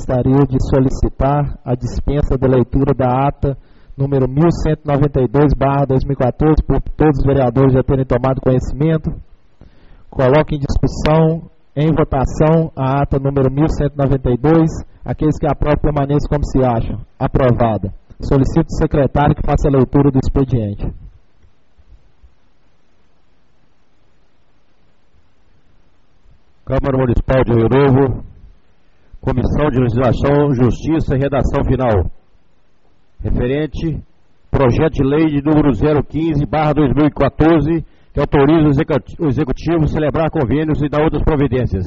gostaria de solicitar a dispensa da leitura da ata número 1192/2014, por todos os vereadores já terem tomado conhecimento. Coloque em discussão, em votação, a ata número 1192. Aqueles que aprovam permaneçam como se acham. Aprovada. Solicito o secretário que faça a leitura do expediente. Câmara Municipal de Rio Novo, Comissão de Legislação, Justiça e Redação Final. Referente, projeto de lei de número 015/2014, que autoriza o Executivo a celebrar convênios e dar outras providências.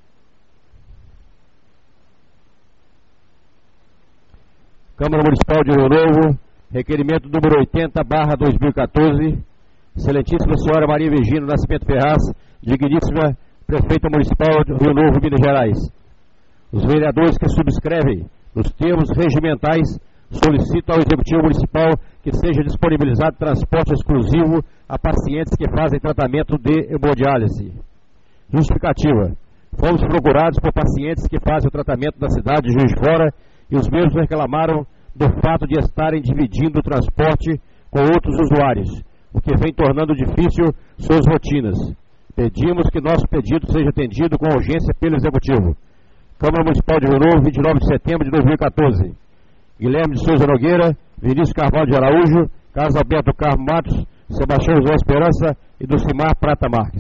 Câmara Municipal de Rio Novo, requerimento número 80/2014, excelentíssima senhora Maria Virgínia Nascimento Ferraz, digníssima Prefeita Municipal de Rio Novo, Minas Gerais. Os vereadores que subscrevem nos termos regimentais solicitam ao Executivo Municipal que seja disponibilizado transporte exclusivo a pacientes que fazem tratamento de hemodiálise. Justificativa. Fomos procurados por pacientes que fazem o tratamento na cidade de Juiz de Fora e os mesmos reclamaram do fato de estarem dividindo o transporte com outros usuários, o que vem tornando difícil suas rotinas. Pedimos que nosso pedido seja atendido com urgência pelo Executivo. Câmara Municipal de Rio Novo, 29 de setembro de 2014. Guilherme de Souza Nogueira, Vinícius Carvalho de Araújo, Carlos Alberto Carmo Matos, Sebastião José Esperança e Dulcimar Prata Marques.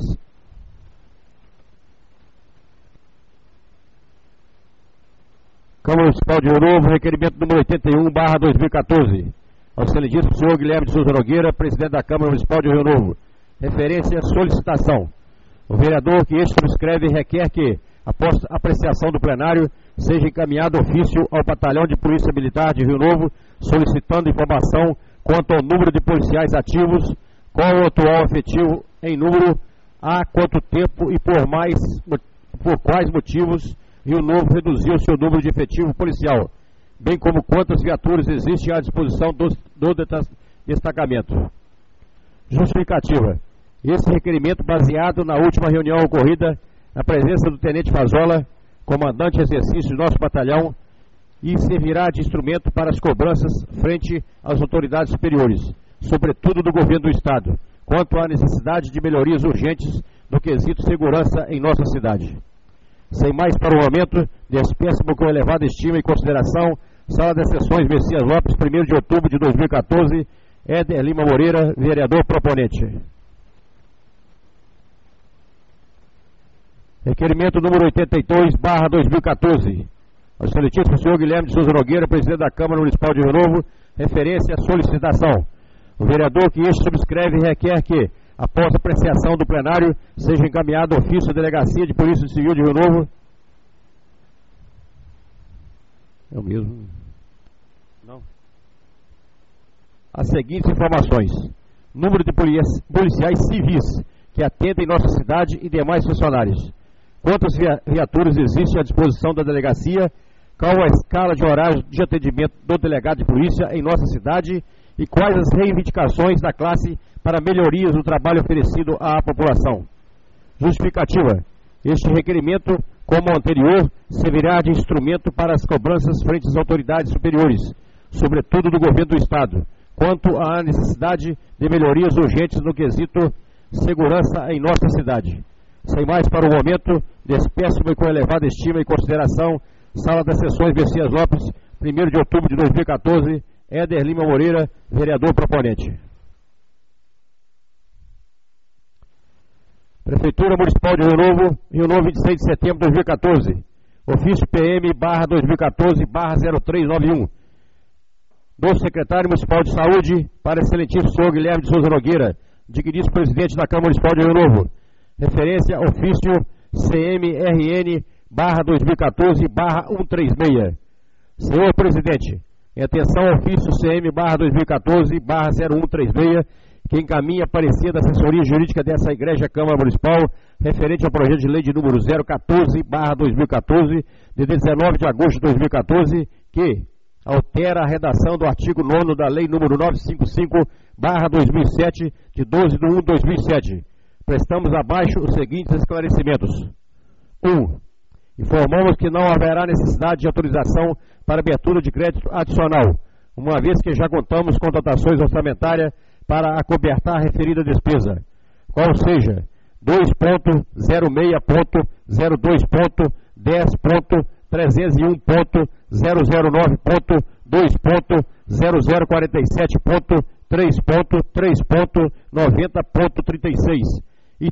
Câmara Municipal de Rio Novo, requerimento número 81/2014. Ao excelentíssimo senhor Guilherme de Souza Nogueira, presidente da Câmara Municipal de Rio Novo. Referência à solicitação. O vereador que este subscreve requer que, após apreciação do plenário, seja encaminhado ofício ao Batalhão de Polícia Militar de Rio Novo, solicitando informação quanto ao número de policiais ativos, qual o atual efetivo em número, há quanto tempo e por quais motivos Rio Novo reduziu seu número de efetivo policial, bem como quantas viaturas existem à disposição do destacamento. Justificativa. Esse requerimento baseado na última reunião ocorrida na presença do Tenente Fazola, comandante em exercício do nosso batalhão, e servirá de instrumento para as cobranças frente às autoridades superiores, sobretudo do governo do Estado, quanto à necessidade de melhorias urgentes do quesito segurança em nossa cidade. Sem mais para o momento, despeço-me com elevada estima e consideração, Sala das Sessões Messias Lopes, 1º de outubro de 2014, Éder Lima Moreira, vereador proponente. Requerimento número 82/2014. Ao excelentíssimo senhor Guilherme de Souza Nogueira, presidente da Câmara Municipal de Rio Novo, referência à solicitação. O vereador que este subscreve requer que, após apreciação do plenário, seja encaminhado ofício à Delegacia de Polícia Civil de Rio Novo. É o mesmo? Não. As seguintes informações: número de policiais civis que atendem nossa cidade e demais funcionários. Quantas viaturas existem à disposição da delegacia? Qual a escala de horário de atendimento do delegado de polícia em nossa cidade? E quais as reivindicações da classe para melhorias do trabalho oferecido à população? Justificativa. Este requerimento, como o anterior, servirá de instrumento para as cobranças frente às autoridades superiores, sobretudo do governo do Estado, quanto à necessidade de melhorias urgentes no quesito segurança em nossa cidade. Sem mais para o momento, despeço-me com elevada estima e consideração, Sala das Sessões Messias Lopes, 1º de outubro de 2014, Éder Lima Moreira, vereador proponente. Prefeitura Municipal de Rio Novo, 26 de setembro de 2014. Ofício PM/2014/0391. Do Secretário Municipal de Saúde para excelentíssimo senhor Guilherme de Souza Nogueira, digníssimo presidente da Câmara Municipal de Rio Novo. Referência ofício CMRN/2014/136. Senhor Presidente, em atenção ao ofício CM/2014/0136, que encaminha parecer da assessoria jurídica dessa Igreja Câmara Municipal, referente ao projeto de lei de número 014/2014, de 19 de agosto de 2014, que altera a redação do artigo 9º da Lei número 955/2007, de 12 de 1 de 2007. Prestamos abaixo os seguintes esclarecimentos. 1. Informamos que não haverá necessidade de autorização para abertura de crédito adicional, uma vez que já contamos com dotações orçamentárias para acobertar a referida despesa, qual seja 2.06.02.002.10.301.2.047.3.3.90.36 e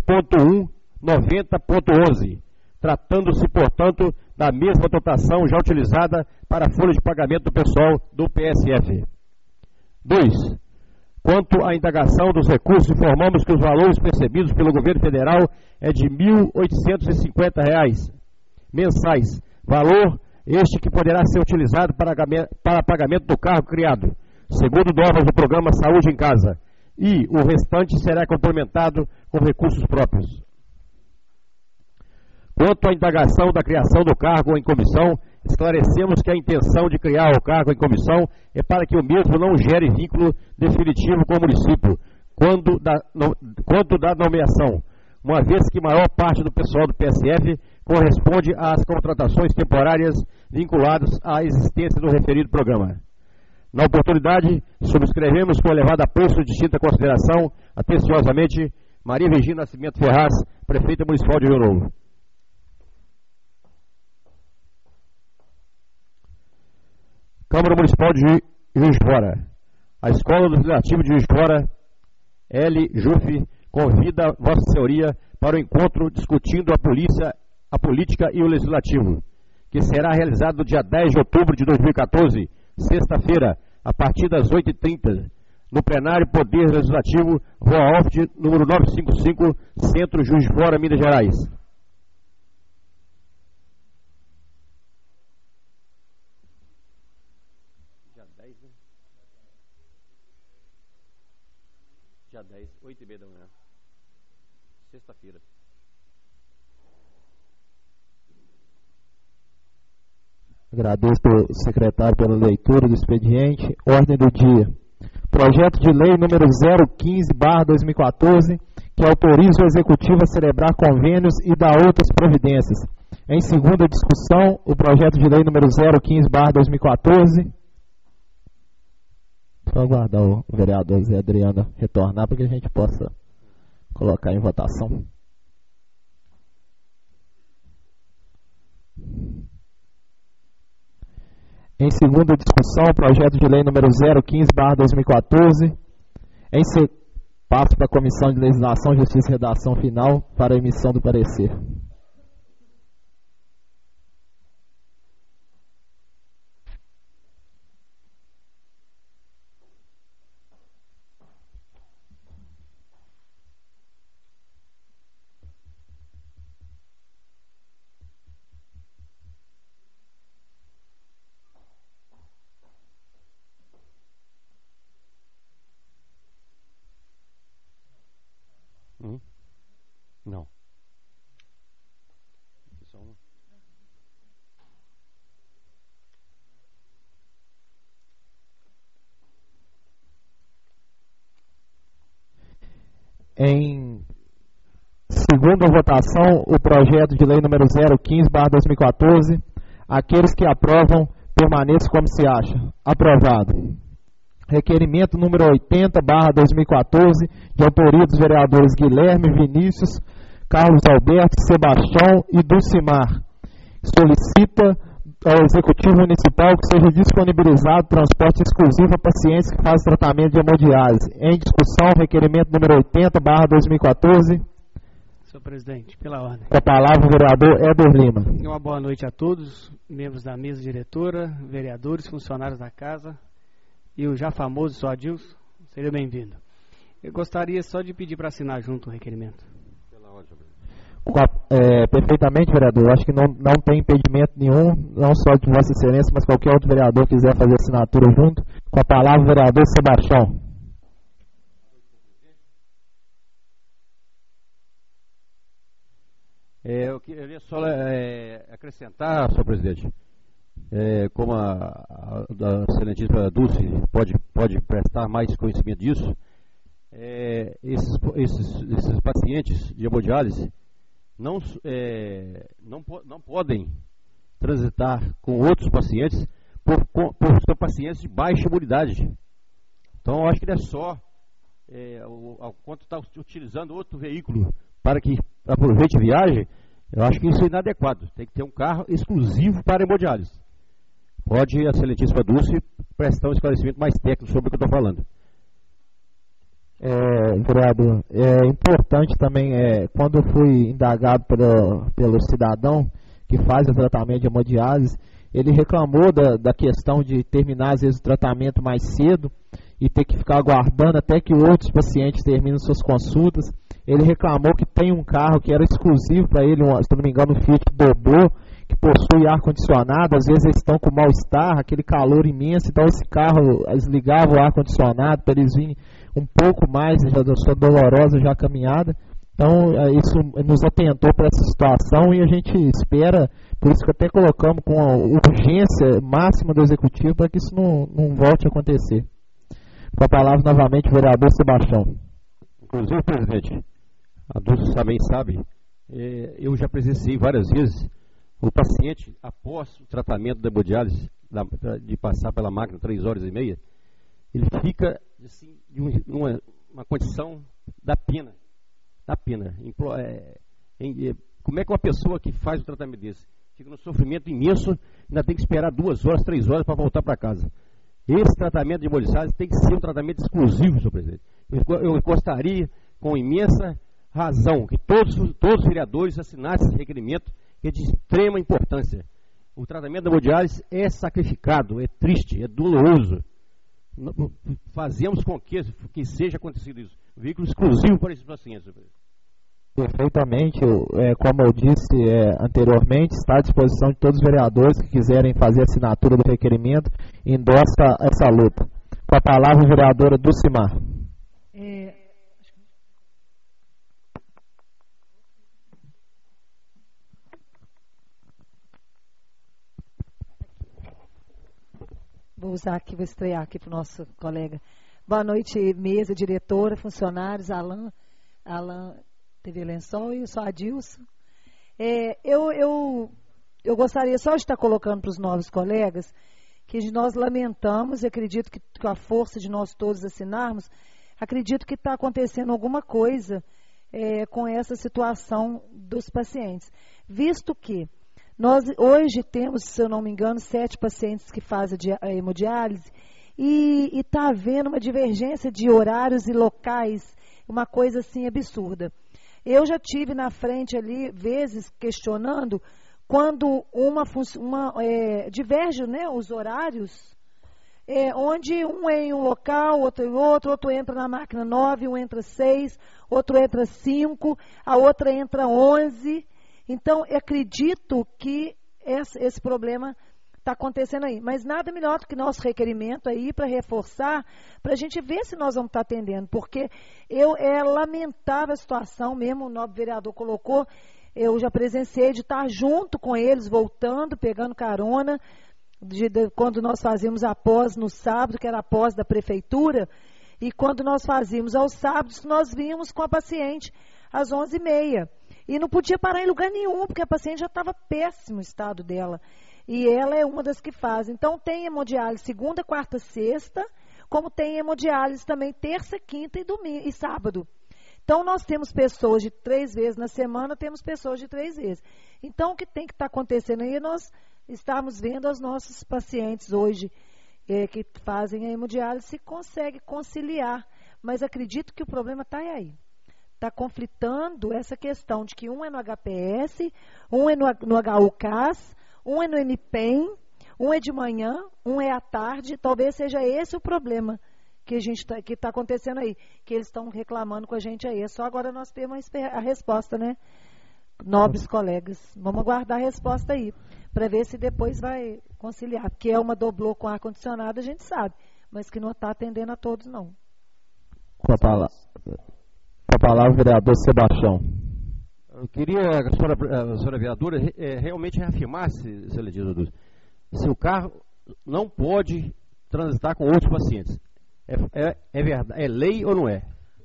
3.1.90.11, tratando-se, portanto, da mesma dotação já utilizada para a folha de pagamento do pessoal do PSF. 2. Quanto à indagação dos recursos, informamos que os valores percebidos pelo governo federal é de R$ 1.850 mensais, valor este que poderá ser utilizado para pagamento do cargo criado, segundo normas do programa Saúde em Casa, e o restante será complementado com recursos próprios. Quanto à indagação da criação do cargo em comissão, esclarecemos que a intenção de criar o cargo em comissão é para que o mesmo não gere vínculo definitivo com o município quanto da nomeação, uma vez que maior parte do pessoal do PSF corresponde às contratações temporárias vinculadas à existência do referido programa. Na oportunidade, subscrevemos com elevado apreço e distinta consideração, atenciosamente, Maria Virgínia Nascimento Ferraz, Prefeita Municipal de Rio Novo. Câmara Municipal de Juiz de Fora. A Escola Legislativa de Juiz de Fora, LJUF, convida Vossa Senhoria para o encontro discutindo a política e o legislativo, que será realizado no dia 10 de outubro de 2014, sexta-feira, a partir das 8h30, no plenário Poder Legislativo, Rua Oft, número 955, Centro Juiz de Fora, Minas Gerais. Dia 10, 8h30 da manhã. Sexta-feira. Agradeço ao secretário pela leitura do expediente. Ordem do dia. Projeto de lei número 015/2014, que autoriza o Executivo a celebrar convênios e dar outras providências. Em segunda discussão, o projeto de lei número 015/2014. Só aguardar o vereador Zé Adriano retornar para que a gente possa colocar em votação. Em segunda discussão, o projeto de lei número 015/2014. Passo para a Comissão de Legislação, Justiça e Redação Final para a emissão do parecer. Não. Em segunda votação, o projeto de lei número 015/2014. Aqueles que aprovam, permaneçam como se acha. Aprovado. Requerimento número 80/2014, de autoria dos vereadores Guilherme, Vinícius, Carlos Alberto, Sebastião e Dulcimar. Solicita ao Executivo Municipal que seja disponibilizado transporte exclusivo a pacientes que fazem tratamento de hemodiálise. Em discussão, requerimento número 80/2014. Senhor presidente, pela ordem. Com a palavra o vereador Éder Lima. Uma boa noite a todos, membros da mesa diretora, vereadores, funcionários da casa e o já famoso Sr. Adilson. Seja bem-vindo. Eu gostaria só de pedir para assinar junto o requerimento. Pela ordem, perfeitamente, vereador. Acho que não tem impedimento nenhum, não só de Vossa Excelência, mas qualquer outro vereador quiser fazer assinatura junto. Com a palavra o vereador Sebastião. Eu queria só acrescentar, senhor presidente, como a excelentíssima Dulce pode prestar mais conhecimento disso, esses pacientes de hemodiálise, não podem transitar com outros pacientes por ser pacientes de baixa imunidade. Então, eu acho que não é só quanto está utilizando outro veículo para que aproveite a viagem, eu acho que isso é inadequado. Tem que ter um carro exclusivo para hemodiálise. Pode a excelentíssima Dulce prestar um esclarecimento mais técnico sobre o que eu estou falando. Vereador, é importante também, quando eu fui indagado pelo cidadão que faz o tratamento de hemodiálise, ele reclamou da questão de terminar às vezes o tratamento mais cedo e ter que ficar aguardando até que outros pacientes terminem suas consultas. Ele reclamou que tem um carro que era exclusivo para ele, se não me engano, um Fiat Doblô, que possui ar-condicionado. Às vezes eles estão com mal-estar, aquele calor imenso, então esse carro, eles ligavam o ar-condicionado para eles virem um pouco mais, já sua dolorosa já caminhada. Então isso nos atentou para essa situação e a gente espera, por isso que até colocamos com a urgência máxima do Executivo para que isso não volte a acontecer. Com a palavra novamente o vereador Sebastião. Inclusive, presidente, a Dulce também sabe, eu já presenciei várias vezes o paciente, após o tratamento da hemodiálise, de passar pela máquina 3 horas e meia, ele fica assim, uma condição da pena. Como é que uma pessoa que faz o tratamento desse fica num sofrimento imenso, ainda tem que esperar 2 horas, 3 horas para voltar para casa? Esse tratamento de hemodiálise tem que ser um tratamento exclusivo, senhor presidente. Eu gostaria, com imensa razão, que todos os vereadores assinassem esse requerimento, que é de extrema importância. O tratamento da hemodiálise é sacrificado, é triste, é doloroso. Fazemos com que seja acontecido isso. Um veículo exclusivo para esses pacientes, senhor presidente. Perfeitamente, como eu disse anteriormente, está à disposição de todos os vereadores que quiserem fazer a assinatura do requerimento e endossa essa luta. Com a palavra, a vereadora Dulcimar. Vou estrear aqui para o nosso colega. Boa noite, mesa, diretora, funcionários, Alan TV Lençol e o senhor Adilson. Eu gostaria só de estar colocando para os novos colegas que nós lamentamos e acredito que com a força de nós todos assinarmos, acredito que está acontecendo alguma coisa com essa situação dos pacientes. Visto que nós hoje temos, se eu não me engano, 7 pacientes que fazem hemodiálise e está havendo uma divergência de horários e locais, uma coisa assim absurda. Eu já tive na frente ali, vezes, questionando, quando diverge, né, os horários, onde um é em um local, outro em outro entra na máquina 9, um entra 6, outro entra 5, a outra entra 11. Então, eu acredito que esse problema está acontecendo aí. Mas nada melhor do que nosso requerimento aí para reforçar, para a gente ver se nós vamos estar atendendo. Porque é lamentável a situação, mesmo o nobre vereador colocou, eu já presenciei de estar junto com eles, voltando, pegando carona, quando nós fazíamos a pós no sábado, que era a pós da prefeitura, e quando nós fazíamos aos sábados, nós vínhamos com a paciente às 11h30. E não podia parar em lugar nenhum, porque a paciente já estava péssimo o estado dela. E ela é uma das que faz. Então, tem hemodiálise segunda, quarta, sexta, como tem hemodiálise também terça, quinta e domingo, e sábado. Então, nós temos pessoas de 3 vezes na semana, temos pessoas de 3 vezes. Então, o que tem que estar acontecendo aí, nós estamos vendo os nossos pacientes hoje que fazem a hemodiálise se conseguem conciliar. Mas acredito que o problema está aí. Está conflitando essa questão de que um é no HPS, um é no HUCAS, um é no MPEM, um é de manhã, um é à tarde. Talvez seja esse o problema que está acontecendo aí, que eles estão reclamando com a gente aí. É só agora nós temos a resposta, né? Nobres colegas, vamos aguardar a resposta aí, para ver se depois vai conciliar. Porque é uma doblô com ar-condicionado, a gente sabe, mas que não está atendendo a todos, não. Com a palavra, o vereador Sebastião. Eu queria que a senhora vereadora realmente reafirmasse, se o carro não pode transitar com outros pacientes. É verdade, é lei ou não é?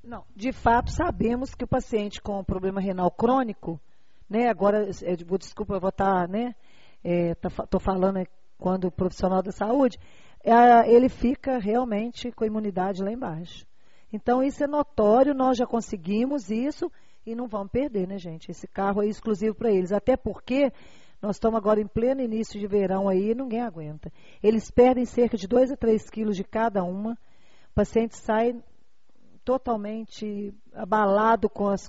Não, de fato sabemos que o paciente com problema renal crônico, né, agora, desculpa, eu vou estar, né, estou falando quando profissional da saúde, ele fica realmente com a imunidade lá embaixo. Então isso é notório, nós já conseguimos isso e não vamos perder, né, gente? Esse carro é exclusivo para eles, até porque nós estamos agora em pleno início de verão aí e ninguém aguenta. Eles perdem cerca de 2 a 3 quilos de cada uma, o paciente sai totalmente abalado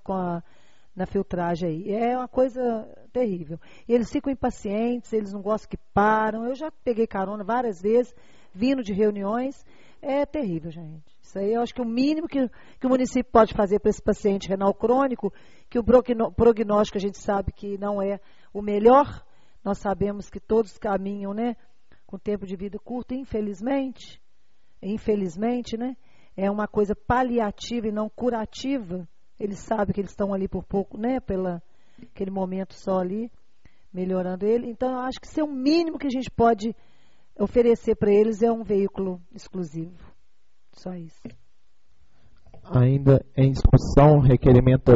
na filtragem aí. É uma coisa terrível. E eles ficam impacientes, eles não gostam que param. Eu já peguei carona várias vezes, vindo de reuniões. É terrível, gente. Isso aí eu acho que o mínimo que o município pode fazer para esse paciente renal crônico, que o prognóstico a gente sabe que não é o melhor. Nós sabemos que todos caminham, né, com tempo de vida curto, infelizmente, né? É uma coisa paliativa e não curativa. Eles sabem que eles estão ali por pouco, né? Aquele momento só ali, melhorando ele. Então, eu acho que isso é o mínimo que a gente pode oferecer para eles, é um veículo exclusivo. Só isso. Ainda em discussão, requerimento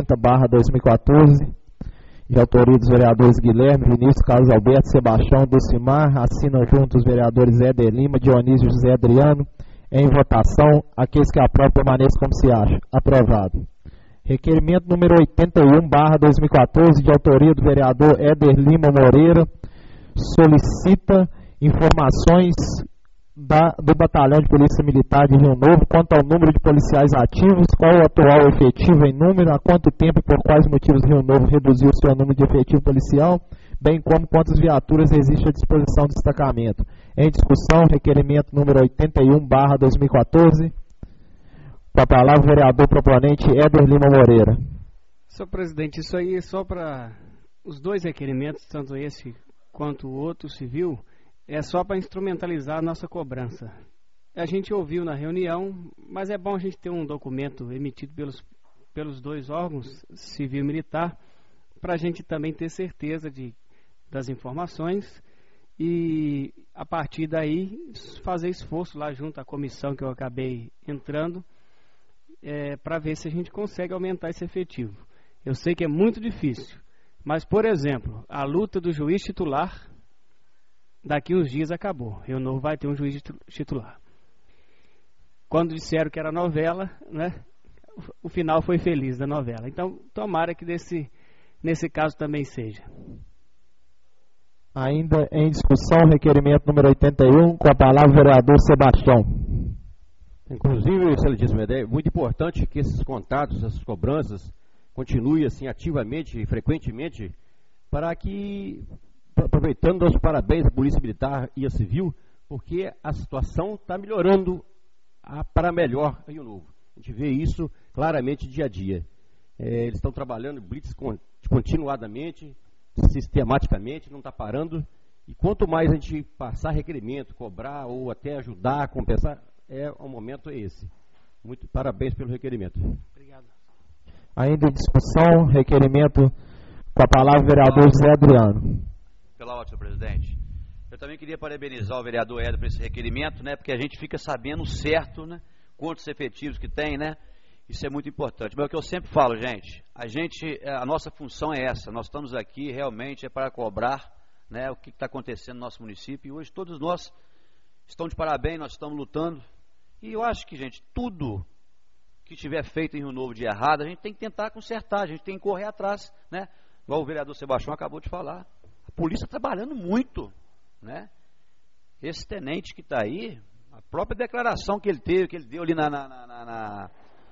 80/2014, de autoria dos vereadores Guilherme, Vinícius, Carlos Alberto, Sebastião, Dulcimar, assinam juntos os vereadores Éder Lima, Dionísio José Adriano. Em votação, aqueles que aprovam permaneçam como se acha. Aprovado. Requerimento número 81/2014, de autoria do vereador Éder Lima Moreira, solicita informações do Batalhão de Polícia Militar de Rio Novo quanto ao número de policiais ativos, qual o atual efetivo em número, há quanto tempo e por quais motivos Rio Novo reduziu o seu número de efetivo policial, bem como quantas viaturas existem à disposição do destacamento. Em discussão, requerimento número 81/2014. Com a palavra o vereador proponente Éder Lima Moreira. Senhor presidente, isso aí é só para os dois requerimentos, tanto esse quanto o outro civil, é só para instrumentalizar a nossa cobrança. A gente ouviu na reunião, mas é bom a gente ter um documento emitido pelos dois órgãos, civil e militar, para a gente também ter certeza das informações e, a partir daí, fazer esforço lá junto à comissão que eu acabei entrando, para ver se a gente consegue aumentar esse efetivo. Eu sei que é muito difícil, mas, por exemplo, a luta do juiz titular, daqui uns dias acabou. Rio Novo vai ter um juiz titular. Quando disseram que era novela, né, o final foi feliz da novela. Então, tomara que nesse caso também seja. Ainda em discussão, requerimento número 81, com a palavra o vereador Sebastião. Inclusive, excelentíssimo, é muito importante que esses contatos, essas cobranças, continuem assim ativamente e frequentemente, para que, aproveitando os parabéns à Polícia Militar e à Civil, porque a situação está melhorando para melhor em Rio Novo. A gente vê isso claramente dia a dia. Eles estão trabalhando blitz continuadamente, sistematicamente, não está parando. E quanto mais a gente passar requerimento, cobrar ou até ajudar, compensar, o momento é esse. Muito parabéns pelo requerimento. Obrigado. Ainda em discussão, requerimento com a palavra o vereador José Adriano. Pela ordem, senhor presidente. Eu também queria parabenizar o vereador Éder por esse requerimento, né, porque a gente fica sabendo certo, né, quantos efetivos que tem, né, isso é muito importante. Mas é o que eu sempre falo, gente, a nossa função é essa, nós estamos aqui realmente para cobrar, né, o que está acontecendo no nosso município, e hoje todos nós estamos de parabéns, nós estamos lutando, e eu acho que, gente, tudo que tiver feito em Rio Novo de errado, a gente tem que tentar consertar, a gente tem que correr atrás, né, igual o vereador Sebastião acabou de falar. A polícia trabalhando muito, né? Esse tenente que está aí, a própria declaração que ele deu ali na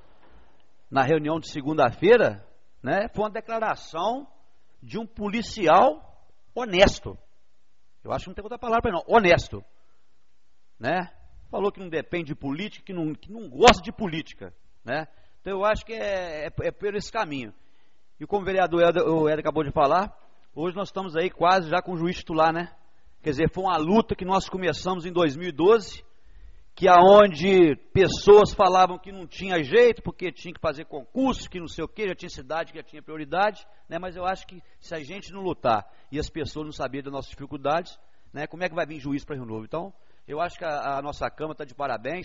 reunião de segunda-feira, né? Foi uma declaração de um policial honesto. Eu acho que não tem outra palavra para não, honesto, né? Falou que não depende de política, que não gosta de política, né? Então eu acho que é por esse caminho. E como o vereador Éder acabou de falar, hoje nós estamos aí quase já com o juiz titular, né? Quer dizer, foi uma luta que nós começamos em 2012, que aonde pessoas falavam que não tinha jeito, porque tinha que fazer concurso, que não sei o quê, já tinha cidade que já tinha prioridade, né? Mas eu acho que se a gente não lutar e as pessoas não saberem das nossas dificuldades, né? Como é que vai vir juiz para Rio Novo? Então, eu acho que a nossa Câmara está de parabéns.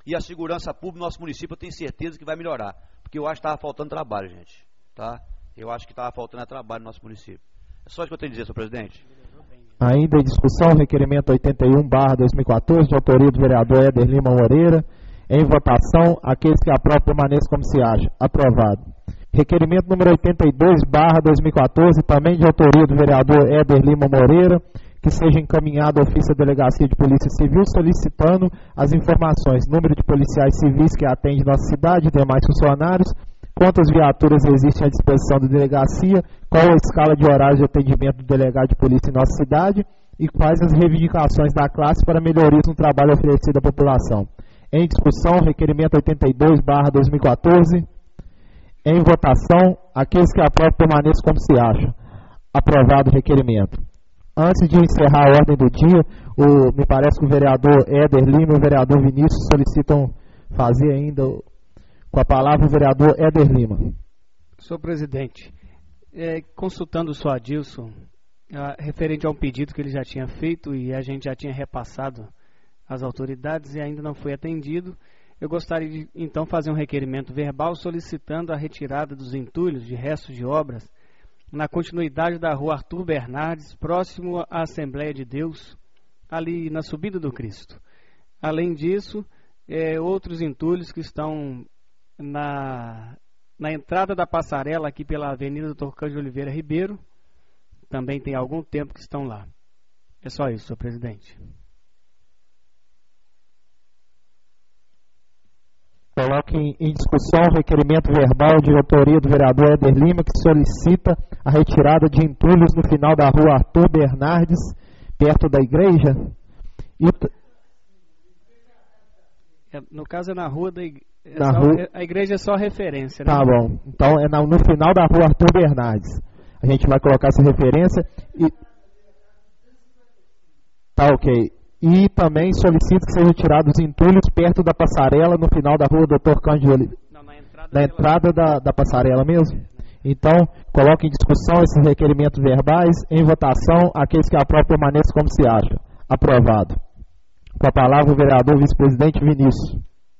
e a segurança pública no nosso município eu tenho certeza que vai melhorar, porque eu acho que estava faltando trabalho, gente, tá? Eu acho que estava faltando trabalho no nosso município. É só isso que eu tenho a dizer, senhor presidente. Ainda em discussão, requerimento 81/2014, de autoria do vereador Éder Lima Moreira. Em votação, aqueles que aprovam permaneçam como se acha. Aprovado. Requerimento número 82/2014, também de autoria do vereador Éder Lima Moreira, que seja encaminhado ao ofício da Delegacia de Polícia Civil, solicitando as informações, número de policiais civis que atende nossa cidade, demais funcionários, quantas viaturas existem à disposição da delegacia, qual a escala de horários de atendimento do delegado de polícia em nossa cidade e quais as reivindicações da classe para melhorias no trabalho oferecido à população. Em discussão, requerimento 82/2014. Em votação, aqueles que aprovam permaneçam como se acha. Aprovado o requerimento. Antes de encerrar a ordem do dia, me parece que o vereador Éder Lima e o vereador Vinícius solicitam fazer ainda com a palavra o vereador Éder Lima. Senhor presidente, consultando o senhor Adilson, referente a um pedido que ele já tinha feito e a gente já tinha repassado às autoridades e ainda não foi atendido, eu gostaria de então fazer um requerimento verbal solicitando a retirada dos entulhos de restos de obras na continuidade da rua Arthur Bernardes, próximo à Assembleia de Deus, ali na subida do Cristo. Além disso, outros entulhos que estão na entrada da passarela aqui pela Avenida Dr. Cândido Oliveira Ribeiro, também tem algum tempo que estão lá. É só isso, senhor presidente. Coloque em discussão o requerimento verbal de autoria do vereador Éder Lima, que solicita a retirada de entulhos no final da rua Arthur Bernardes, perto da igreja. No caso é na rua da igreja. A igreja é só referência, né? Tá bom. Então é no final da rua Arthur Bernardes. A gente vai colocar essa referência e... Tá ok. E também solicito que sejam retirados os entulhos perto da passarela, no final da rua Dr. Cândido Oliveira. Não, na entrada, na entrada da passarela mesmo? Então, coloque em discussão esses requerimentos verbais. Em votação, aqueles que aprovam permaneçam como se acha. Aprovado. Com a palavra o vereador vice-presidente Vinícius.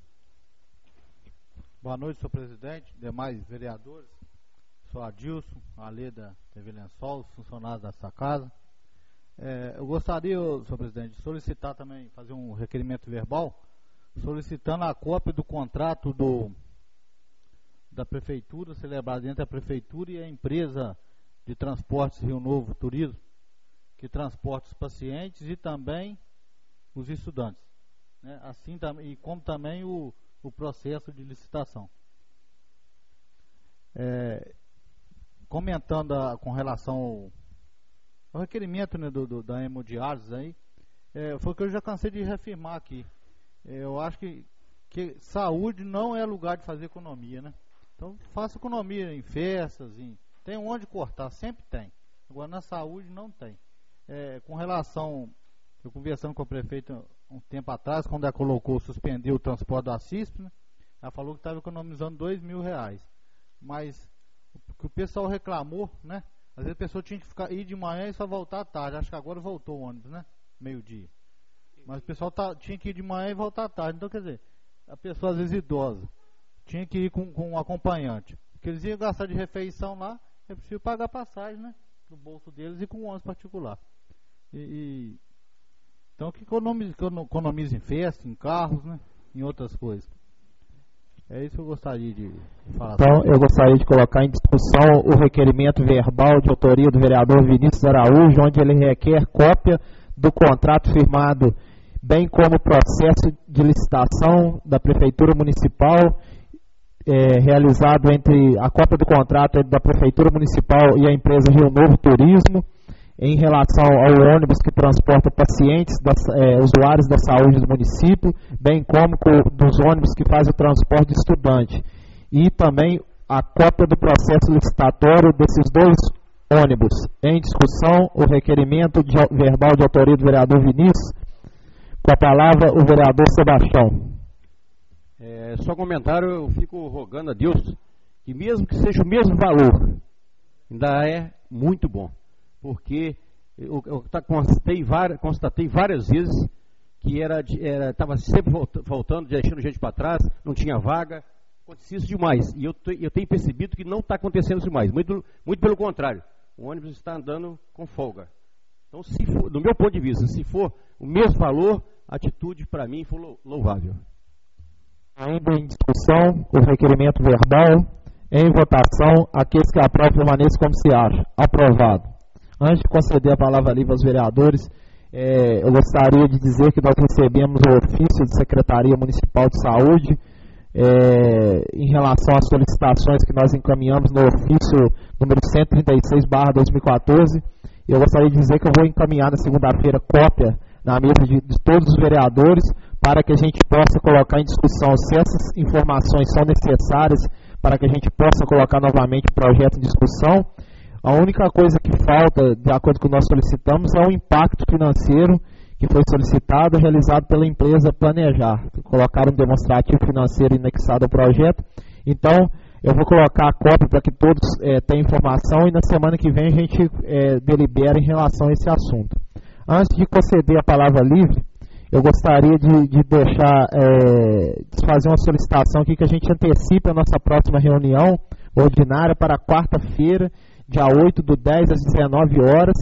Boa noite, senhor presidente, demais vereadores. Sou Adilson, Aleda TV Lençol, os funcionários dessa casa. Eu gostaria, senhor presidente, de solicitar também, fazer um requerimento verbal, solicitando a cópia do contrato da prefeitura, celebrado entre a prefeitura e a empresa de transportes Rio Novo Turismo, que transporta os pacientes e também os estudantes, né? Assim, e como também o processo de licitação. Comentando com relação ao requerimento, né, da hemodiálise aí, foi o que eu já cansei de reafirmar aqui. Eu acho que saúde não é lugar de fazer economia, né? Então faça economia em festas, tem onde cortar, sempre tem. Agora na saúde não tem. Com relação, eu conversando com o prefeito um tempo atrás, quando ela suspendeu o transporte da CISP, né, ela falou que estava economizando R$2.000. Mas o que o pessoal reclamou, né? Às vezes a pessoa tinha que ir de manhã e só voltar à tarde. Acho que agora voltou o ônibus, né? Meio-dia. Mas o pessoal tinha que ir de manhã e voltar à tarde. Então, quer dizer, a pessoa às vezes idosa tinha que ir com um acompanhante. Porque eles iam gastar de refeição lá, é preciso pagar passagem, né? Do bolso deles e com um ônibus particular. Então que economize em festa, em carros, né? Em outras coisas. É isso que eu gostaria de falar. Então, eu gostaria de colocar em discussão o requerimento verbal de autoria do vereador Vinícius Araújo, onde ele requer cópia do contrato firmado, bem como o processo de licitação da Prefeitura Municipal, realizado entre a cópia do contrato da Prefeitura Municipal e a empresa Rio Novo Turismo, em relação ao ônibus que transporta pacientes, usuários da saúde do município, bem como dos ônibus que fazem o transporte de estudante. E também a cópia do processo licitatório desses dois ônibus. Em discussão, o requerimento verbal de autoria do vereador Vinícius. Com a palavra, o vereador Sebastião. Só comentário, eu fico rogando a Deus que mesmo que seja o mesmo valor, ainda é muito bom. Porque eu constatei várias vezes que estava sempre faltando, deixando gente para trás, não tinha vaga. Acontecia isso demais. E eu tenho percebido que não está acontecendo isso mais. Muito pelo contrário. O ônibus está andando com folga. Então, se for, do meu ponto de vista, se for o mesmo valor, a atitude para mim foi louvável. Ainda em discussão, o requerimento verbal, em votação, aqueles que aprovam permaneçam como se acha. Aprovado. Antes de conceder a palavra livre aos vereadores, eu gostaria de dizer que nós recebemos o ofício da Secretaria Municipal de Saúde em relação às solicitações que nós encaminhamos no ofício número 136/2014. Eu gostaria de dizer que eu vou encaminhar na segunda-feira cópia na mesa de todos os vereadores para que a gente possa colocar em discussão se essas informações são necessárias para que a gente possa colocar novamente o projeto em discussão. A única coisa que falta, de acordo com o que nós solicitamos, é o impacto financeiro que foi solicitado, realizado pela empresa Planejar. Colocaram um demonstrativo financeiro anexado ao projeto. Então, eu vou colocar a cópia para que todos tenham informação e na semana que vem a gente delibera em relação a esse assunto. Antes de conceder a palavra livre, eu gostaria de fazer uma solicitação aqui que a gente antecipe a nossa próxima reunião ordinária para quarta-feira, dia 8/10, às 19 horas,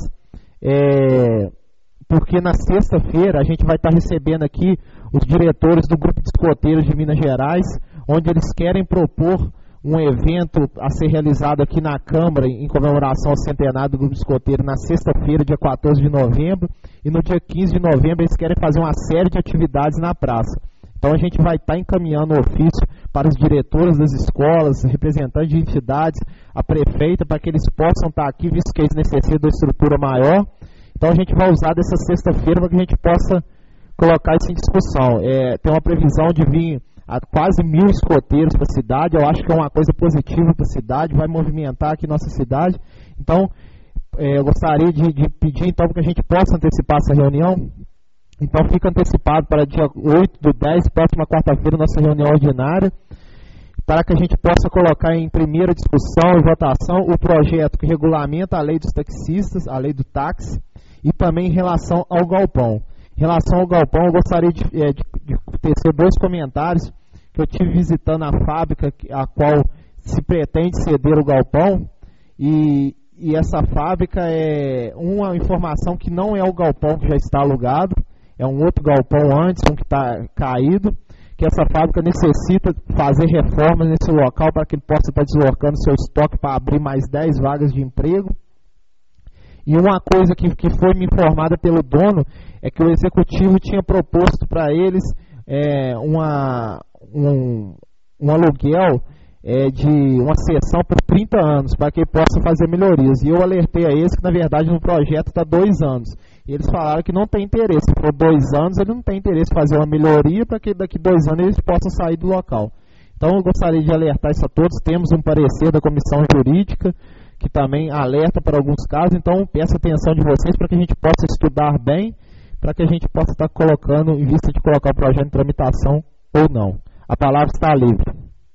porque na sexta-feira a gente vai estar recebendo aqui os diretores do Grupo de Escoteiros de Minas Gerais, onde eles querem propor um evento a ser realizado aqui na Câmara em comemoração ao centenário do Grupo Escoteiro na sexta-feira, dia 14 de novembro, e no dia 15 de novembro eles querem fazer uma série de atividades na praça. Então a gente vai estar encaminhando o ofício para os diretores das escolas, representantes de entidades, a prefeita, para que eles possam estar aqui, visto que eles necessitam de uma estrutura maior. Então a gente vai usar dessa sexta-feira para que a gente possa colocar isso em discussão. Tem uma previsão de vir a quase 1.000 escoteiros para a cidade. Eu acho que é uma coisa positiva para a cidade, vai movimentar aqui nossa cidade. Então, eu gostaria de pedir então que a gente possa antecipar essa reunião. Então, fica antecipado para dia 8/10, próxima quarta-feira, nossa reunião ordinária, para que a gente possa colocar em primeira discussão e votação o projeto que regulamenta a lei dos taxistas, a lei do táxi, e também em relação ao galpão. Em relação ao galpão, eu gostaria de tecer 2 comentários que eu tive visitando a fábrica a qual se pretende ceder o galpão, e essa fábrica é uma informação que não é o galpão que já está alugado, é um outro galpão antes, um que está caído, que essa fábrica necessita fazer reformas nesse local para que ele possa estar deslocando seu estoque para abrir mais 10 vagas de emprego. E uma coisa que foi me informada pelo dono é que o executivo tinha proposto para eles um aluguel de uma sessão por 30 anos, para que ele possa fazer melhorias. E eu alertei a eles que, na verdade, no projeto está 2 anos. E eles falaram que não tem interesse. Se for 2 anos, ele não tem interesse em fazer uma melhoria para que daqui 2 anos eles possam sair do local. Então, eu gostaria de alertar isso a todos. Temos um parecer da Comissão Jurídica, que também alerta para alguns casos. Então, peço a atenção de vocês para que a gente possa estudar bem, para que a gente possa estar colocando, em vista de colocar o projeto em tramitação ou não. A palavra está livre.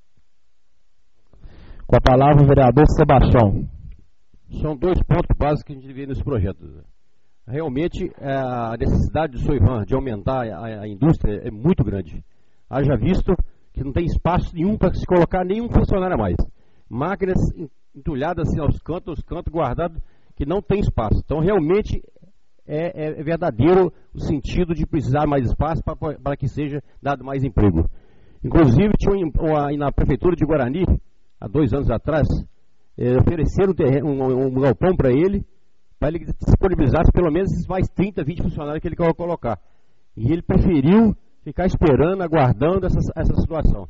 Com a palavra o vereador Sebastião. São 2 pontos básicos que a gente vê nesse projeto. Realmente, a necessidade do Soivan de aumentar a indústria é muito grande. Haja visto que não tem espaço nenhum para se colocar nenhum funcionário a mais. Máquinas entulhadas assim aos cantos guardados, que não tem espaço. Então, realmente, é verdadeiro o sentido de precisar mais espaço para que seja dado mais emprego. Inclusive, na Prefeitura de Guarani, há 2 anos atrás, ofereceram um galpão para ele disponibilizasse pelo menos mais 30, 20 funcionários que ele quer colocar. E ele preferiu ficar esperando, aguardando essa situação.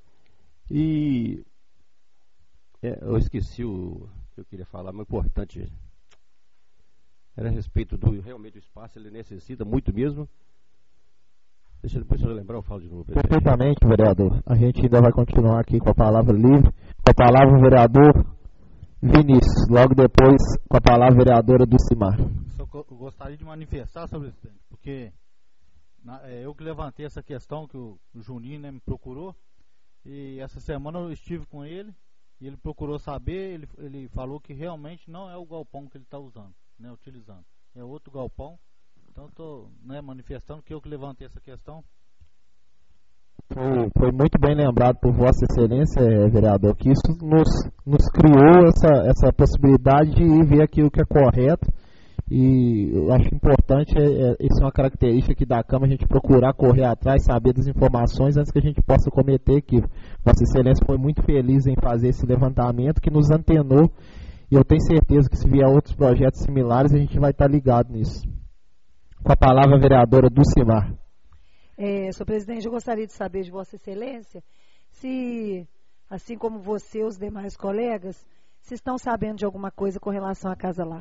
E eu esqueci o que eu queria falar, mas importante era a respeito realmente do espaço, ele necessita muito mesmo. Deixa depois eu lembrar, eu falo de novo. Perfeitamente, vereador. A gente ainda vai continuar aqui com a palavra livre. Com a palavra o vereador Vinícius. Logo depois, com a palavra a vereadora Dulcimar. Só gostaria de manifestar sobre isso, porque eu que levantei essa questão que o Juninho me procurou, e essa semana eu estive com ele, e ele procurou saber, ele falou que realmente não é o galpão que ele está usando, né, utilizando. É outro galpão Então estou manifestando que eu que levantei essa questão. Foi muito bem lembrado por Vossa Excelência, vereador, que isso nos criou essa possibilidade de ir ver aquilo que é correto. E eu acho importante, isso é uma característica aqui da Câmara, a gente procurar correr atrás, saber das informações antes que a gente possa cometer equívoco. Vossa Excelência foi muito feliz em fazer esse levantamento, que nos antenou, e eu tenho certeza que se vier outros projetos similares, a gente vai estar ligado nisso. Com a palavra a vereadora Dulcimar. Senhor presidente, eu gostaria de saber de Vossa Excelência se, assim como você e os demais colegas, se estão sabendo de alguma coisa com relação à Casa Lar.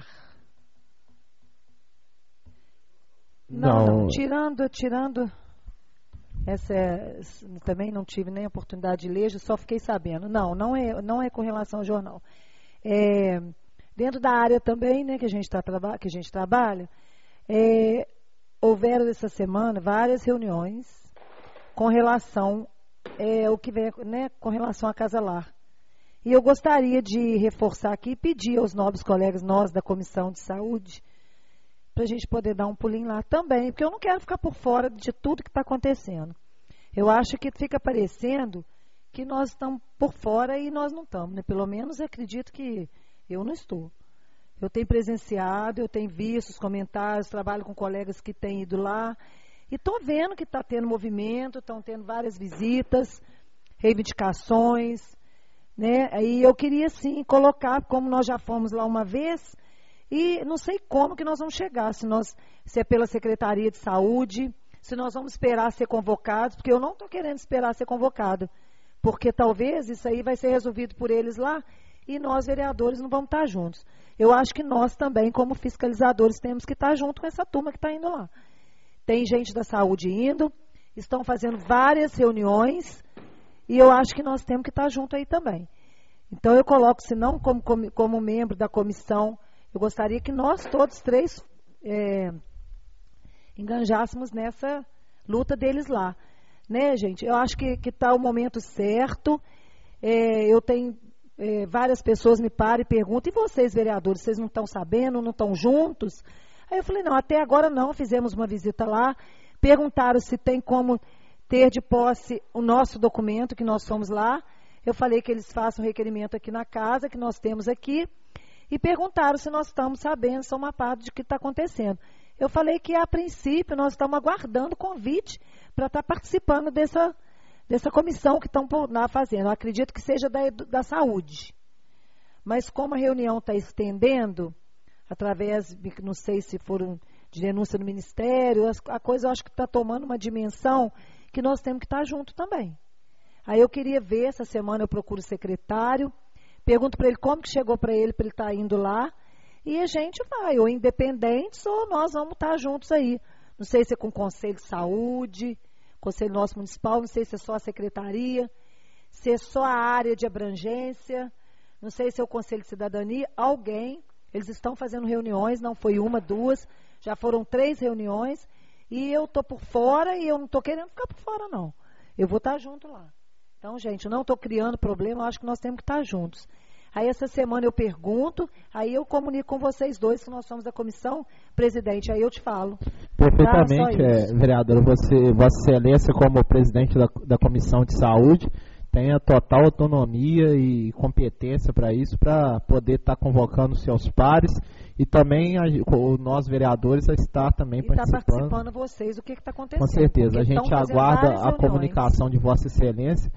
Não. Tirando essa, também não tive nem a oportunidade de ler, só fiquei sabendo. Não é com relação ao jornal. Dentro da área também, né, que a gente trabalha, houveram essa semana várias reuniões com relação com relação à Casa Lar. E eu gostaria de reforçar aqui e pedir aos nobres colegas, nós da Comissão de Saúde, para a gente poder dar um pulinho lá também, porque eu não quero ficar por fora de tudo que está acontecendo. Eu acho que fica parecendo que nós estamos por fora e nós não estamos, né? Pelo menos eu acredito que eu não estou. Eu tenho presenciado, eu tenho visto os comentários, trabalho com colegas que têm ido lá, e estou vendo que está tendo movimento, estão tendo várias visitas, reivindicações, né? E eu queria, sim, colocar, como nós já fomos lá uma vez, e não sei como que nós vamos chegar, se é pela Secretaria de Saúde, se nós vamos esperar ser convocados, porque eu não estou querendo esperar ser convocado, porque talvez isso aí vai ser resolvido por eles lá, e nós, vereadores, não vamos estar juntos. Eu acho que nós também, como fiscalizadores, temos que estar junto com essa turma que está indo lá. Tem gente da saúde indo, estão fazendo várias reuniões, e eu acho que nós temos que estar junto aí também. Então eu coloco, se não como membro da comissão, eu gostaria que nós todos três enganjássemos nessa luta deles lá. Né, gente? Eu acho que está o momento certo. Eu tenho várias pessoas me param e perguntam, e vocês, vereadores, vocês não estão sabendo, não estão juntos? Aí eu falei, não, até agora não, fizemos uma visita lá, perguntaram se tem como ter de posse o nosso documento, que nós somos lá. Eu falei que eles façam requerimento aqui na casa, que nós temos aqui, e perguntaram se nós estamos sabendo, são uma parte de que está acontecendo. Eu falei que, a princípio, nós estamos aguardando o convite para estar participando dessa comissão que estão lá fazendo. Eu acredito que seja da saúde. Mas como a reunião está estendendo, através, não sei se foram de denúncia no Ministério, a coisa eu acho que está tomando uma dimensão que nós temos que estar junto também. Aí eu queria ver, essa semana eu procuro o secretário, pergunto para ele como que chegou para ele estar indo lá, e a gente vai, ou independentes, ou nós vamos estar juntos aí. Não sei se é com o Conselho de Saúde, Conselho nosso municipal, não sei se é só a secretaria, se é só a área de abrangência, não sei se é o Conselho de Cidadania, alguém, eles estão fazendo reuniões, não foi uma, duas, já foram 3 reuniões, e eu estou por fora, e eu não estou querendo ficar por fora, não. Eu vou estar junto lá. Então, gente, eu não estou criando problema, eu acho que nós temos que estar juntos. Aí, essa semana eu pergunto, aí eu comunico com vocês dois, que nós somos da comissão, presidente, aí eu te falo. Perfeitamente, vereadora, Vossa Excelência, como presidente da Comissão de Saúde, tem a total autonomia e competência para isso, para poder estar convocando seus pares e também nós, vereadores, a estar também participando. Está participando vocês, o que está acontecendo? Com certeza, a gente aguarda a comunicação de Vossa Excelência.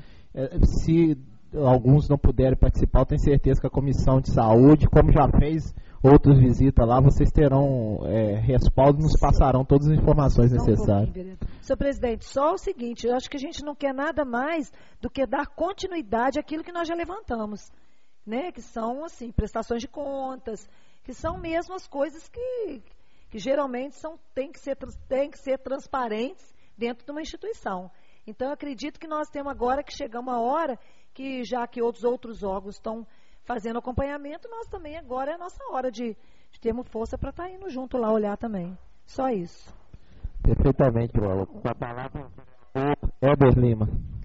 Se alguns não puderem participar, eu tenho certeza que a Comissão de Saúde, como já fez outras visitas lá, vocês terão respaldo e nos passarão todas as informações necessárias. Senhor presidente, só o seguinte, eu acho que a gente não quer nada mais do que dar continuidade àquilo que nós já levantamos, né? Que são, assim, prestações de contas, que são mesmo as coisas que geralmente têm que ser transparentes dentro de uma instituição. Então, eu acredito que nós temos agora que chegar uma hora que, já que outros órgãos estão fazendo acompanhamento, nós também agora é a nossa hora de termos força para estar indo junto lá olhar também. Só isso. Perfeitamente, Lola. Com a palavra, Helder Lima.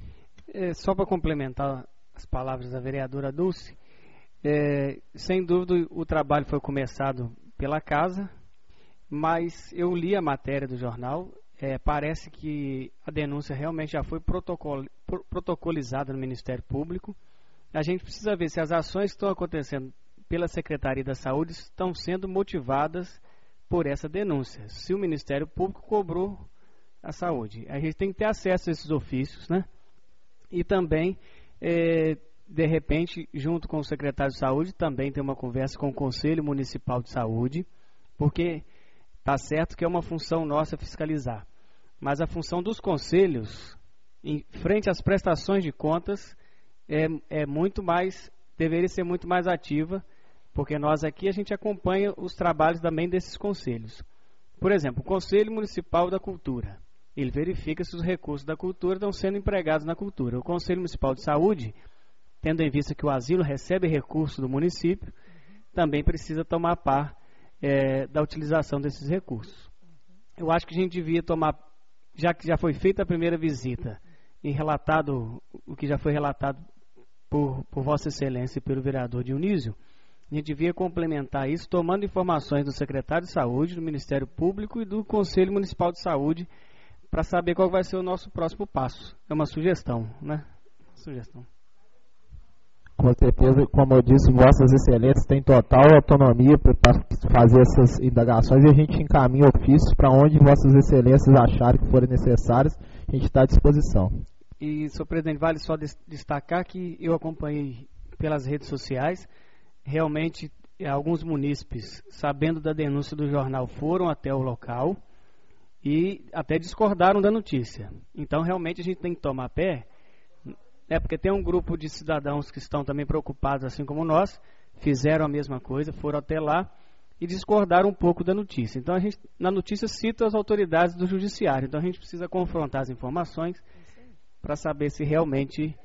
Só para complementar as palavras da vereadora Dulce, sem dúvida o trabalho foi começado pela casa, mas eu li a matéria do jornal, parece que a denúncia realmente já foi protocolizada no Ministério Público. A gente precisa ver se as ações que estão acontecendo pela Secretaria da Saúde estão sendo motivadas por essa denúncia. Se o Ministério Público cobrou a saúde, a gente tem que ter acesso a esses ofícios, né? E também, de repente, junto com o secretário de Saúde, também tem uma conversa com o Conselho Municipal de Saúde, porque está certo que é uma função nossa fiscalizar, mas a função dos conselhos, em frente às prestações de contas, deveria ser muito mais ativa, porque nós aqui a gente acompanha os trabalhos também desses conselhos. Por exemplo, o Conselho Municipal da Cultura, ele verifica se os recursos da cultura estão sendo empregados na cultura. O Conselho Municipal de Saúde, tendo em vista que o asilo recebe recursos do município, também precisa tomar par da utilização desses recursos. Eu acho que a gente devia tomar, já que já foi feita a primeira visita e relatado o que já foi relatado por Vossa Excelência e pelo vereador Dionísio, a gente devia complementar isso tomando informações do secretário de Saúde, do Ministério Público e do Conselho Municipal de Saúde para saber qual vai ser o nosso próximo passo. É uma sugestão, né? Sugestão. Com certeza, como eu disse, Vossas Excelências têm total autonomia para fazer essas indagações e a gente encaminha ofícios para onde Vossas Excelências acharem que forem necessários, a gente está à disposição. E, senhor presidente, vale só destacar que eu acompanhei pelas redes sociais, realmente alguns munícipes, sabendo da denúncia do jornal, foram até o local e até discordaram da notícia. Então, realmente, a gente tem que tomar pé, porque tem um grupo de cidadãos que estão também preocupados, assim como nós, fizeram a mesma coisa, foram até lá e discordaram um pouco da notícia. Então, na notícia cita as autoridades do judiciário. Então, a gente precisa confrontar as informações para saber se realmente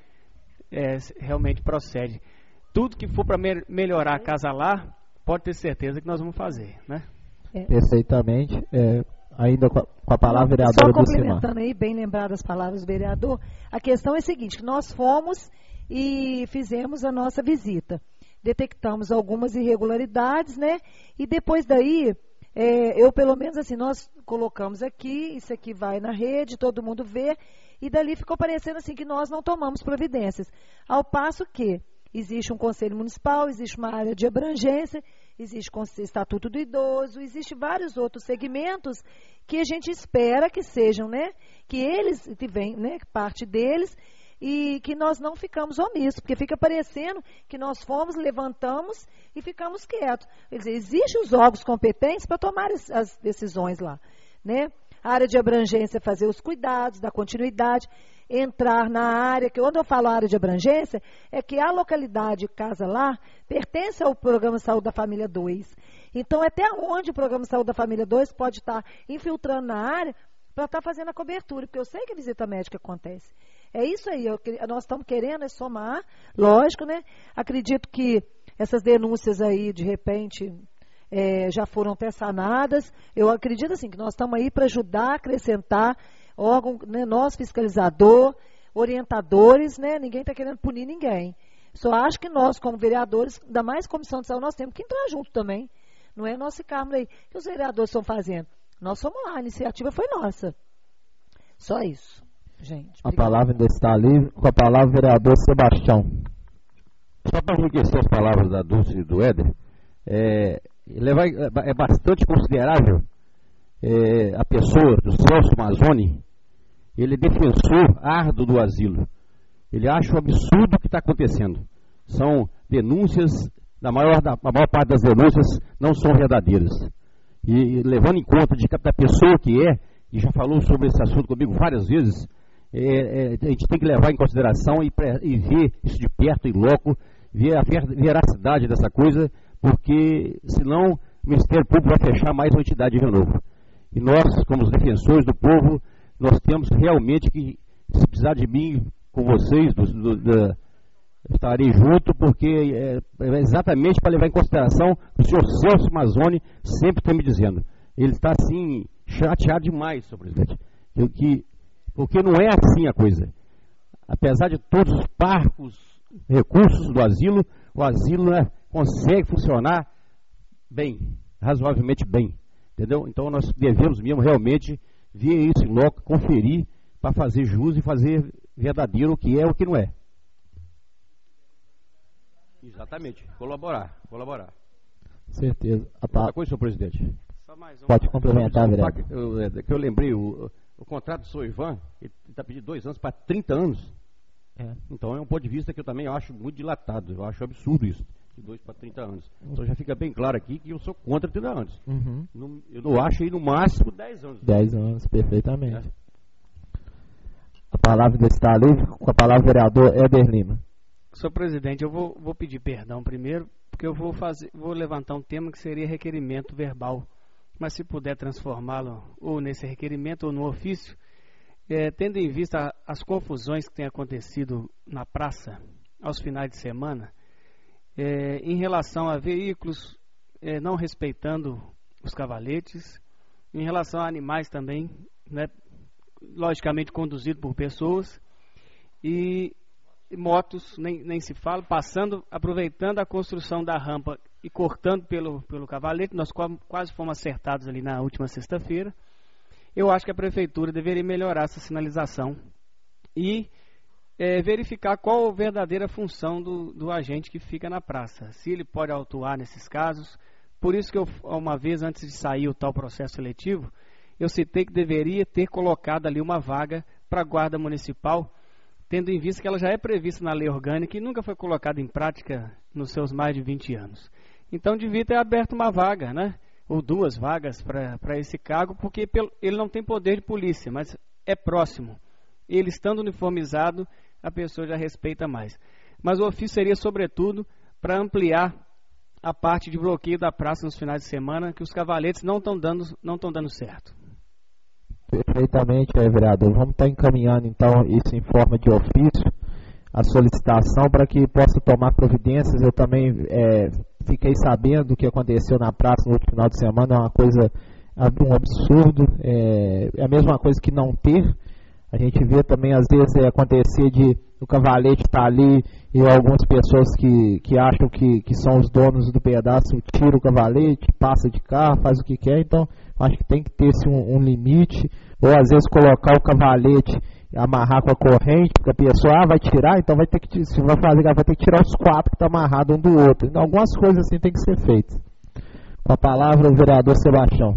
procede. Tudo que for para melhorar a Casa Lar, pode ter certeza que nós vamos fazer, né? Perfeitamente. Ainda com a palavra, vereadora Dulcimar. Só complementando aí, bem lembradas as palavras do vereador, a questão é a seguinte, que nós fomos e fizemos a nossa visita. Detectamos algumas irregularidades, né? E depois daí, eu pelo menos assim, nós colocamos aqui, isso aqui vai na rede, todo mundo vê, e dali ficou parecendo assim que nós não tomamos providências. Ao passo que existe um conselho municipal, existe uma área de abrangência, existe o Estatuto do Idoso, existe vários outros segmentos que a gente espera que sejam, né, que eles, que vem, né, parte deles, e que nós não ficamos omissos, porque fica parecendo que nós fomos, levantamos e ficamos quietos. Quer dizer, existem os órgãos competentes para tomar as decisões lá, né? A área de abrangência é fazer os cuidados, dar continuidade, entrar na área, que quando eu falo área de abrangência, é que a localidade Casa Lar pertence ao Programa Saúde da Família 2. Então, até onde o Programa Saúde da Família 2 pode estar infiltrando na área para estar fazendo a cobertura, porque eu sei que a visita médica acontece. É isso aí, nós estamos querendo somar, lógico, né? Acredito que essas denúncias aí, de repente, já foram até sanadas. Eu acredito assim que nós estamos aí para ajudar, acrescentar órgão, né, nós fiscalizador, orientadores, né? Ninguém está querendo punir ninguém. Só acho que nós, como vereadores, ainda mais comissão de saúde, nós temos que entrar junto também. Não é nós ficarmos aí. O que os vereadores estão fazendo? Nós somos lá, a iniciativa foi nossa. Só isso, gente. A palavra ainda está livre. Com a palavra, o vereador Sebastião. Só para enriquecer as palavras da Dulce e do Éder, é bastante considerável a pessoa do Celso Mazzoni. Ele é defensor árduo do asilo. Ele acha um absurdo o que está acontecendo. São denúncias, a maior parte das denúncias não são verdadeiras. E levando em conta da pessoa que e já falou sobre esse assunto comigo várias vezes, a gente tem que levar em consideração e ver isso de perto, em loco, ver a veracidade dessa coisa, porque senão o Ministério Público vai fechar mais uma entidade de novo. E nós, como os defensores do povo, nós temos realmente que, se precisar de mim, com vocês, estarei junto, porque é exatamente para levar em consideração o senhor Celso Mazzoni sempre está me dizendo. Ele está assim, chateado demais, senhor presidente, porque não é assim a coisa. Apesar de todos os parcos recursos do asilo, o asilo consegue funcionar bem, razoavelmente bem. Entendeu? Então nós devemos mesmo realmente ver isso em loco, conferir, para fazer jus e fazer verdadeiro o que é e o que não é. Exatamente, colaborar. Certeza. Outra coisa, senhor presidente. Só mais Pode complementar, vereador. Que eu lembrei, o contrato do senhor Ivan, ele está pedindo 2 anos para 30 anos. Então é um ponto de vista que eu também acho muito dilatado, eu acho absurdo isso, de 2 para 30 anos. Então já fica bem claro aqui que eu sou contra 30 anos. Eu não acho aí no máximo 10 anos. 10 anos, perfeitamente. A palavra está livre, com a palavra o vereador Éder Lima. Senhor presidente, eu vou pedir perdão primeiro, porque eu vou levantar um tema que seria requerimento verbal, mas se puder transformá-lo ou nesse requerimento ou no ofício, tendo em vista as confusões que têm acontecido na praça aos finais de semana, em relação a veículos não respeitando os cavaletes, em relação a animais também, né, logicamente conduzidos por pessoas, e motos, nem se fala, aproveitando a construção da rampa e cortando pelo cavalete. Nós quase fomos acertados ali na última sexta-feira. Eu acho que a prefeitura deveria melhorar essa sinalização e verificar qual a verdadeira função do agente que fica na praça, se ele pode autuar nesses casos. Por isso que eu, uma vez antes de sair o tal processo seletivo, eu citei que deveria ter colocado ali uma vaga para a guarda municipal, tendo em vista que ela já é prevista na lei orgânica e nunca foi colocada em prática nos seus mais de 20 anos. Então devia ter aberto uma vaga, né? Ou 2 vagas para esse cargo, porque ele não tem poder de polícia, mas é próximo. Ele estando uniformizado, a pessoa já respeita mais. Mas o ofício seria, sobretudo, para ampliar a parte de bloqueio da praça nos finais de semana, que os cavaletes não estão dando certo. Perfeitamente, vereador. Vamos estar encaminhando, então, isso em forma de ofício, a solicitação para que possa tomar providências. Eu também fiquei sabendo do que aconteceu na praça no último final de semana, é uma coisa, um absurdo, é a mesma coisa que não ter. A gente vê também, às vezes, acontecer de o cavalete estar ali e algumas pessoas que acham que são os donos do pedaço tiram o cavalete, passa de carro, faz o que quer. Então, acho que tem que ter um limite, ou às vezes colocar o cavalete, amarrar com a corrente, porque a pessoa vai tirar, então vai ter que, se vai fazer, vai ter que tirar os 4 que estão amarrados um do outro. Então, algumas coisas assim tem que ser feitas. Com a palavra, o vereador Sebastião.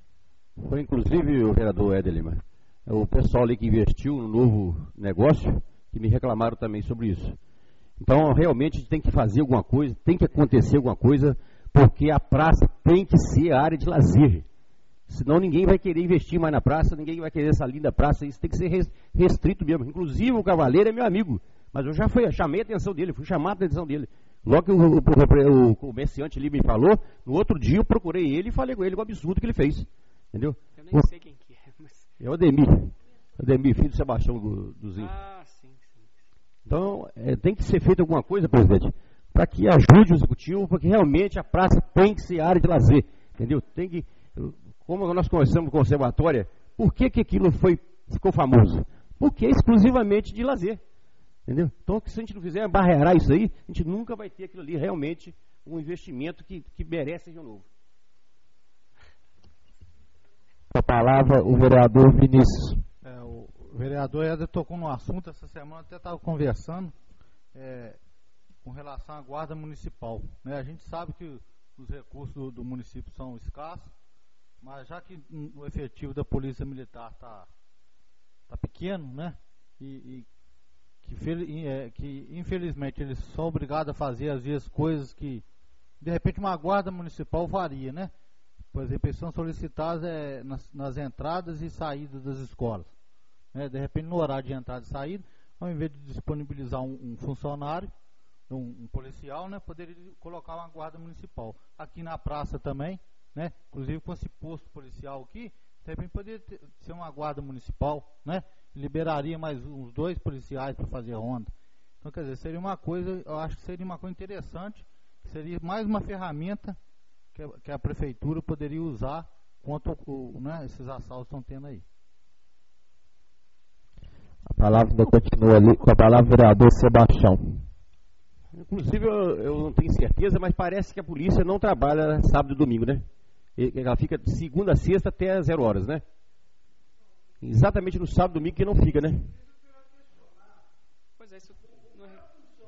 Foi inclusive o vereador Éder Lima, o pessoal ali que investiu no novo negócio, que me reclamaram também sobre isso. Então, realmente, tem que fazer alguma coisa, tem que acontecer alguma coisa, porque a praça tem que ser a área de lazer. Senão ninguém vai querer investir mais na praça, ninguém vai querer essa linda praça, isso tem que ser restrito mesmo. Inclusive, o cavaleiro é meu amigo, mas eu já chamei a atenção dele, fui chamar a atenção dele. Logo que o comerciante ali me falou, no outro dia eu procurei ele e falei com ele o absurdo que ele fez. Entendeu? Eu nem sei quem que é, mas... É o Ademir, filho do Sebastião do Zinho. Sim. Então, tem que ser feita alguma coisa, presidente, para que ajude o executivo, porque realmente a praça tem que ser área de lazer, entendeu? Tem que, como nós conhecemos conservatória, por que aquilo ficou famoso? Porque é exclusivamente de lazer, entendeu? Então, se a gente não fizer barrear isso aí, a gente nunca vai ter aquilo ali realmente um investimento que merece de novo. A palavra, o vereador Vinícius. O vereador Éder tocou no assunto, essa semana até estava conversando com relação à guarda municipal. Né? A gente sabe que os recursos do município são escassos, mas já que o efetivo da polícia militar está pequeno, né? E que infelizmente eles são obrigados a fazer às vezes coisas que de repente uma guarda municipal faria, né? Por exemplo, eles são solicitados nas entradas e saídas das escolas. De repente, no horário de entrada e saída, ao invés de disponibilizar um funcionário, um policial, né, poderia colocar uma guarda municipal. Aqui na praça também, né, inclusive com esse posto policial aqui, de repente poderia ser uma guarda municipal, né, liberaria mais uns 2 policiais para fazer ronda. Então, quer dizer, seria uma coisa, eu acho que seria uma coisa interessante, seria mais uma ferramenta que a prefeitura poderia usar contra esses assaltos que estão tendo aí. A palavra ainda continua ali com a palavra vereador Sebastião. Inclusive, eu não tenho certeza, mas parece que a polícia não trabalha sábado e domingo, né? Ela fica de segunda a sexta até 0 horas, né? Exatamente no sábado e domingo que não fica, né? Pois é, isso não é...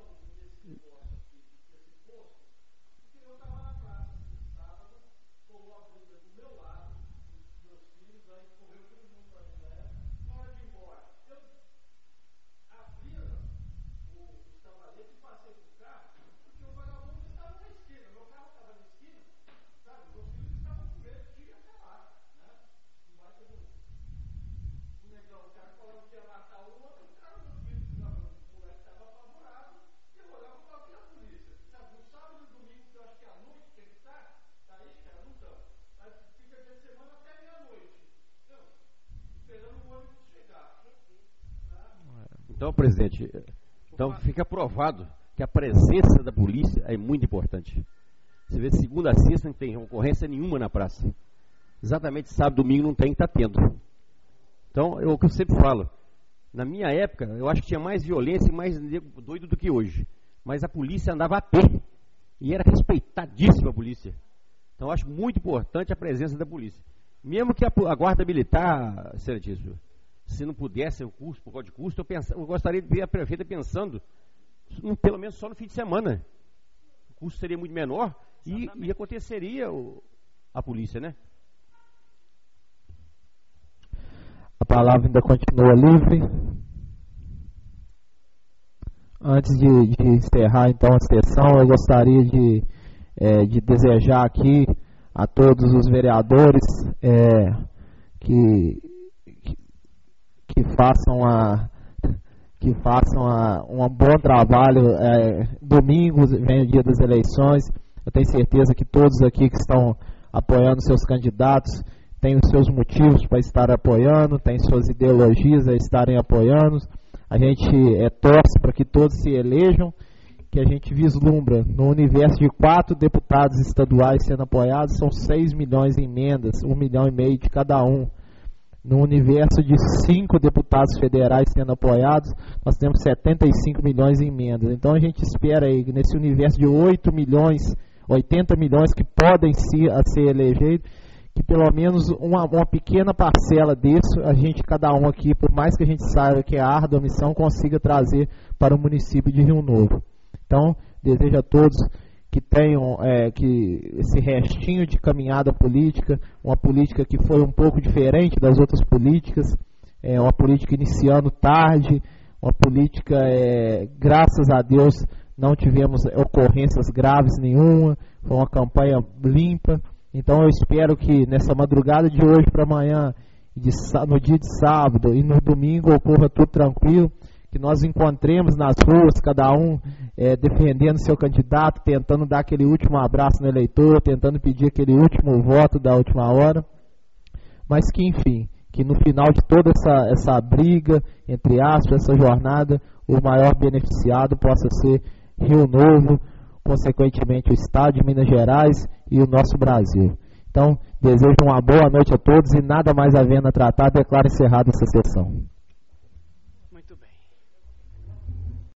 Então, presidente, fica provado que a presença da polícia é muito importante. Você vê, segunda a sexta não tem ocorrência nenhuma na praça. Exatamente sábado e domingo não tem, está tendo. Então, é o que eu sempre falo. Na minha época, eu acho que tinha mais violência e mais doido do que hoje. Mas a polícia andava a pé. E era respeitadíssima a polícia. Então, eu acho muito importante a presença da polícia. Mesmo que a guarda militar, excelentíssimo, se não pudesse o curso, por causa de custo, eu gostaria de ver a prefeita pensando, pelo menos só no fim de semana. O custo seria muito menor e aconteceria a polícia, né? A palavra ainda continua livre. Antes de encerrar então a sessão, eu gostaria de desejar aqui a todos os vereadores que façam um bom trabalho. Domingo vem o dia das eleições. Eu tenho certeza que todos aqui que estão apoiando seus candidatos têm os seus motivos para estar apoiando, têm suas ideologias a estarem apoiando. A gente torce para que todos se elejam, que a gente vislumbra no universo de 4 deputados estaduais sendo apoiados, são 6 milhões em emendas, 1,5 milhão de cada um. No universo de 5 deputados federais sendo apoiados, nós temos 75 milhões em emendas. Então a gente espera aí, nesse universo de 80 milhões que podem ser elegidos, que pelo menos uma pequena parcela disso, cada um aqui, por mais que a gente saiba que é árdua a missão, consiga trazer para o município de Rio Novo. Então, desejo a todos que tenham esse restinho de caminhada política, uma política que foi um pouco diferente das outras políticas, uma política iniciando tarde, uma política, graças a Deus, não tivemos ocorrências graves nenhuma, foi uma campanha limpa. Então eu espero que nessa madrugada de hoje para amanhã, no dia de sábado e no domingo, ocorra tudo tranquilo, que nós encontremos nas ruas, cada um defendendo seu candidato, tentando dar aquele último abraço no eleitor, tentando pedir aquele último voto da última hora, mas que enfim, que no final de toda essa briga, entre aspas, essa jornada, o maior beneficiado possa ser Rio Novo, consequentemente o Estado de Minas Gerais e o nosso Brasil. Então, desejo uma boa noite a todos e nada mais havendo a tratar, declaro encerrada essa sessão.